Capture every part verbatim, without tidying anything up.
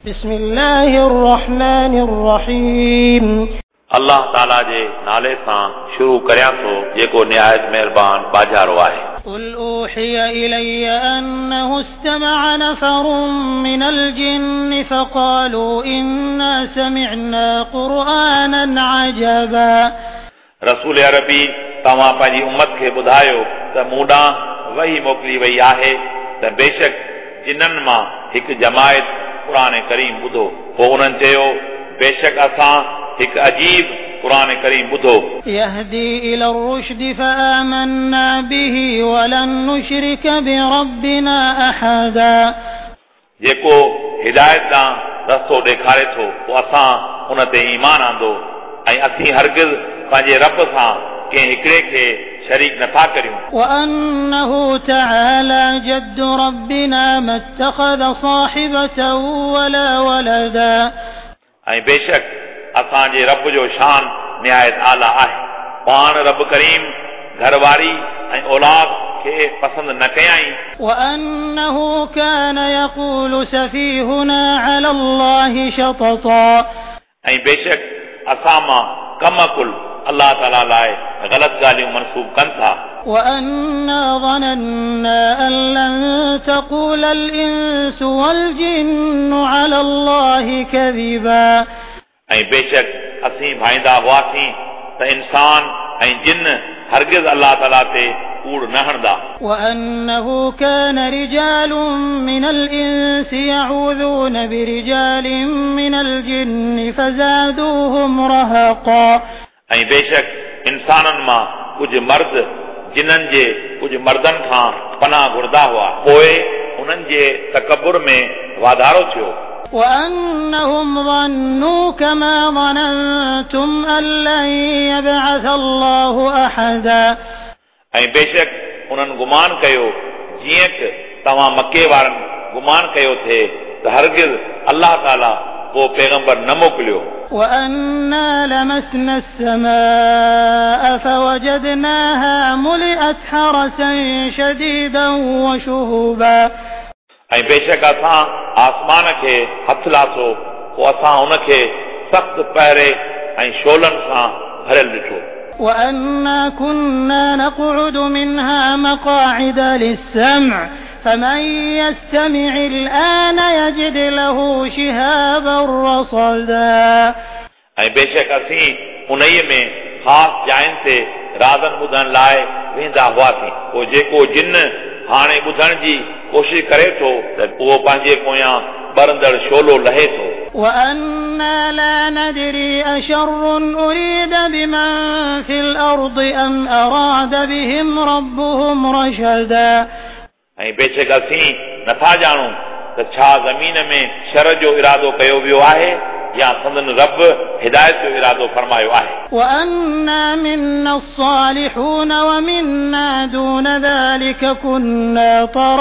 بسم الله الرحمن الرحيم अल्लाह ताला जे नाले सां शुरू करियां थो जेको निहायत महिरबान बाजारो आहे। قل أوحي إلي أنه استمع نفر من الجن فقالوا إنا سمعنا قرآنا عجبا। रसूल अरबी तव्हां पंहिंजी उम्मत खे ॿुधायो त मूं ॾांहुं वही मोकिली वई आहे त बेशक जिन्हनि मां हिकु जमायत क़ुरान करीम ॿुधो। पोइ उन्हनि चयो बेशक असां हिकु अजीब क़ुरान करीम ॿुधो। يهدي إلى الرشد فآمنا به ولن نشرك بربنا أحدا। जेको हिदायत ॾांहुं रस्तो ॾेखारे थो पोइ असां उन ते ईमान आंदो ऐं असीं हरगिज़ पंहिंजे रब सां कंहिं हिकिड़े खे शरीक नथा करियूं। وأنه تعالى جد ربنا ما اتخذ صاحبة ولا ولدا। ऐं बेशक असांजे रब जो शान निहायत आला आहे। पाण रब करीम घरवारी ऐं औलाद खे पसंदि न कयाई। وأنه كان يقول سفيهنا على الله شططا। ऐं बेशक असां मां कम कुल अल्लाह ताला लाइ ग़लत ॻाल्हियूं मनसूब कनि था। وأنا ظننا أن لن تقول الإنس والجن على الله كذبا। ऐं बेशक असीं भाईंदा हुआसीं त इंसान ऐं जिन हरगिज़ अल्लाह ताला ते कूड़ न हणंदा। وأنه كان رجال من الإنس يعوذون برجال من الجن فزادوهم رهقا। ऐं बेशक इंसाननि मां कुझु मर्द जिन्हनि जे कुझु मर्दनि खां पनाह घुरदा हुआ पोइ उन्हनि जे तकबुर में वाधारो थियो। وأنهم ظنوا كما ظننتم أن لن يبعث الله أحدا। ऐं बेशक उन्हनि गुमान कयो जीअं त तव्हां मके वारनि गुमान कयो थे त हरगिज़ अल्लाह ताला को पैगंबर न मोकिलियो। وأنا لمسنا السماء فوجدناها ملئت حرسا شديدا وشهبا। ऐं बेशक असां आसमान खे हथ लाथो पोइ असां उनखे सख़्त पहिरे ऐं शोलनि सां भरियल ॾिठो। وأنا كنا نقعد منها مقاعد للسمع فمن يستمع الآن يجد له شهابا رصدا। ऐं बेशक असीं उन्हीअ में ख़ासि जायुनि ते राज़नि ॿुधण लाइ वेंदा हुआसीं। पोइ जेको जिन हाणे ॿुधण जी कोशिश करे थो त उहो पंहिंजे पोयां ॿरंदड़ शोलो लहे थो। وأنا لا ندري أشر أريد بمن في الأرض أم أراد بهم ربهم رشدا। ऐं बेशक असीं नथा ॼाणूं त छा ज़मीन में शर जो इरादो कयो वियो आहे या संदन रब हिदायत जो इरादो फरमायो आहे। وأنا منا الصالحون ومنا دون ذلك كنا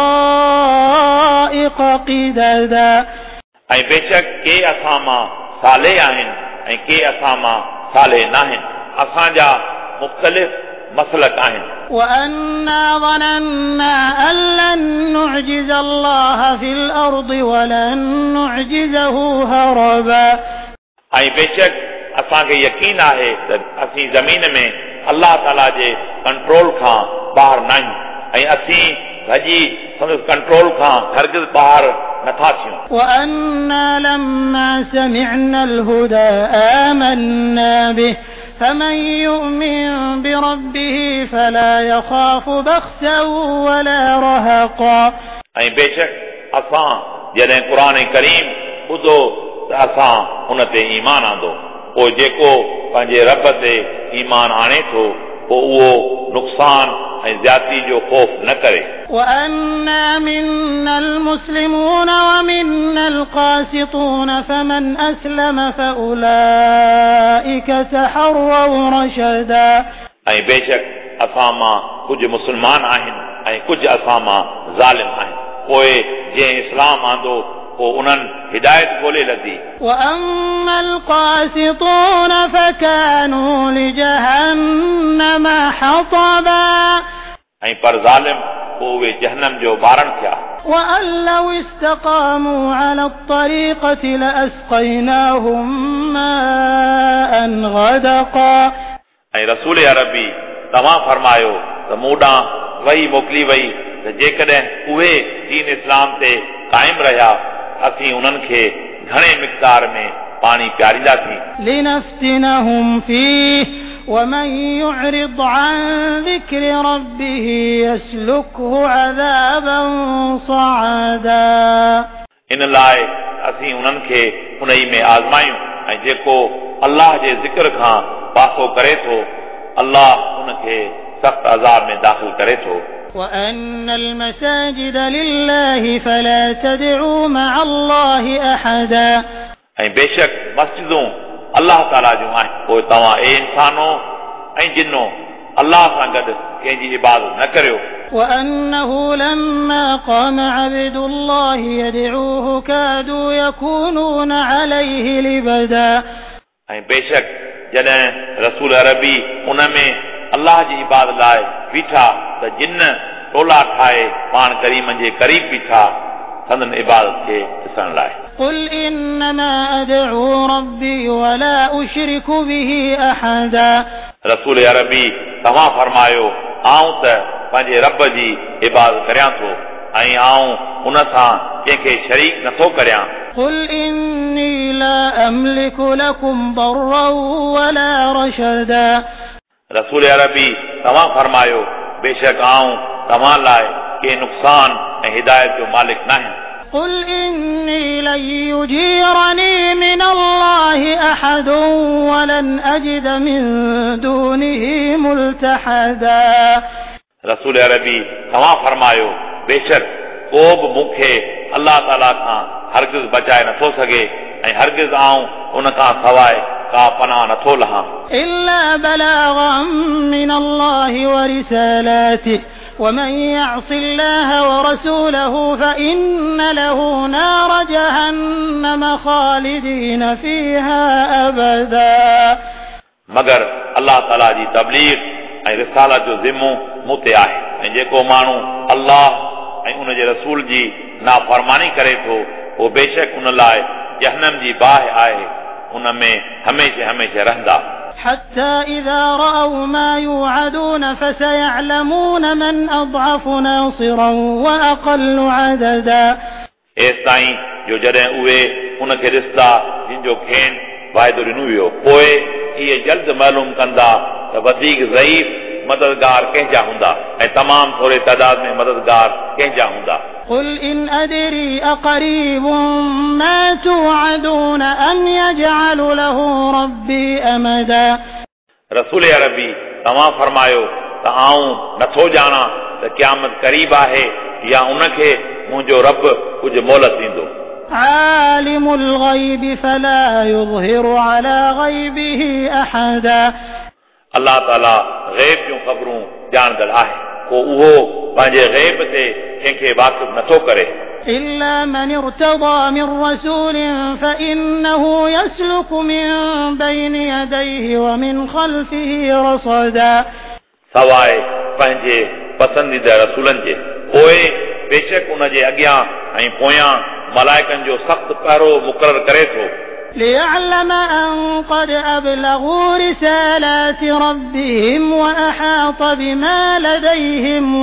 طرائق قددا। ऐं बेशक के असां मां साले आहिनि ऐं के असां मां साले न आहिनि। असांजा मुख़्तलिफ़ मसलक आहिनि। وأنا ظننا أن لن نعجز الله في الأرض ولن نعجزه هربا। ऐं बेशक असांखे यकीन आहे त असीं ज़मीन में अल्लाह ताला जे कंट्रोल खां ॿाहिरि न आहियूं ऐं असीं भॼी संदसि कंट्रोल खां हरगिज़ ॿाहिरि नथा थियूं। وأنا لما سمعنا الهدى آمنا به فمن يؤمن بربه فلا يخاف بخسا ولا رهقا। ऐं बेशक असां जॾहिं क़ुरान करीम ॿुधो त असां उन ते ईमान आंदो। पोइ जेको पंहिंजे रब ते ईमान आणे थो पोइ उहो नुक़सान ऐं ज़्यादती जो ख़ौफ़ न करे। وأنا منا المسلمون ومنا القاسطون فمن أسلم فأولئك تحروا رشدا। ऐं बेशक असां मां कुझु मुस्लमान आहिनि ऐं कुझु असां मां ज़ालिम आहिनि। पोइ जंहिं इस्लाम आंदो पोइ उन्हनि हिदायत ॻोल्हे लधी। وأما القاسطون فكانوا لجهنم حطبا। ऐं पर ज़ालिम पोइ उहे जहन्नम जो ॿारनि थिया। وأن لو استقاموا على الطريقة لأسقيناهم ماء غدقا ऐं रसूल अरबी तव्हां फरमायो त मूं ॾांहुं वही मोकिली वई त जेकॾहिं उहे दीन इस्लाम ते क़ाइम रहिया असीं उन्हनि खे घणे मिक़दार में पाणी पियारींदासीं لنفتنهم فيه ومن يعرض عن ذكر ربه يسلكه عذابا صعدا इन लाइ असीं उन्हनि खे उन ई में आज़मायूं ऐं जेको अल्लाह जे ज़िक्र खां पासो करे थो अल्लाह उनखे सख़्त अज़ाब में दाख़िल करे थो وأن المساجد لله فلا تدعوا مع الله أحدا ऐं बेशक मस्जिदूं अल्लाह ताला जूं आहिनि पोइ तव्हां ए इंसानो ऐं जिन्नो अल्लाह सां गॾु कंहिंजी इबादत न करियो وأنه لما قام عبد الله يدعوه كادوا يكونون عليه لبدا ऐं बेशक जॾहिं रसूल अरबी उन में अल्लाह जी इबादत लाइ बीठा त जिन टोला ठाहे पाण करीम जे करीब बीठा संदन इबादत खे ॾिसण लाइ قل إنما أدعو ربي ولا أشرك به أحدا रसूल अरबी तव्हां फरमायो आऊं त पंहिंजे रब जी इबादत करियां थो ऐं आऊं उन सां कंहिंखे शरीक नथो करियां قل إني لا أملك لكم ضرا ولا رشدا रसूल अरबी तव्हां फरमायो बेशक आऊं तव्हां लाइ के नुक़सान ऐं हिदायत जो मालिक न आहियां قل إني لن يجيرني من الله أحد ولن أجد من دونه ملتحدا रसूल अरबी तव्हां फरमायो बेशक को बि मूंखे अल्लाह ताला खां हरगिज़ बचाए नथो सघे ऐं हरगिज़ आऊं उन खां सवाइ का पनाह नथो लहां إلا بلاغا من الله ورسالاته ومن يعص الله ورسوله فإن له نار جهنم خالدين فيها أبدا मगर अल्लाह ताला जी तबलीग ऐं रिसालत जो ज़िम्मो मूं ते आहे ऐं जेको माण्हू अल्लाह ऐं उन जे रसूल जी नाफ़रमानी करे थो उहो बेशक उन लाइ जहन्नम जी बाहि आहे उन में हमेशह हमेशह रहंदा حتى إذا رأوا ما يوعدون فسيعلمون من أضعف ناصرا وأقل عددا एसि ताईं जो जॾहिं उहे उन खे ॾिसंदा जिन जो खेनि वाइदो ॾिनो वियो पोइ इहे जल्द मालूम कंदा त वधीक ज़ईफ़ मददगार कंहिंजा हूंदा ऐं तमामु थोरे तइदाद में मददगार कंहिंजा हूंदा قل إن أدري أقريب ما توعدون أم يجعل له ربي أمدا रसूल अरबी तव्हां फरमायो त आऊं नथो ॼाणा त क़यामत क़रीब आहे या उनखे मुंहिंजो रब कुझु मोहलत ॾींदो عالم الغيب فلا يظهر على غيبه أحدا अल्लाह ताला ग़ैब जूं ख़बरूं ॼाणंदड़ आहे को उहो पंहिंजे ग़ैब ते कंहिंखे वाक़िफ़ नथो करे إلا من ارتضى من رسول فإنه يسلك من بين يديه ومن خلفه رصدا सवाइ पंहिंजे पसंदीदा रसूलनि जे पोइ बेशक उन जे अॻियां ऐं पोयां मलाइकनि जो सख़्तु पहिरो मुक़ररु करे थो ليعلم أن قد أبلغوا رسالات ربهم وأحاط بما لديهم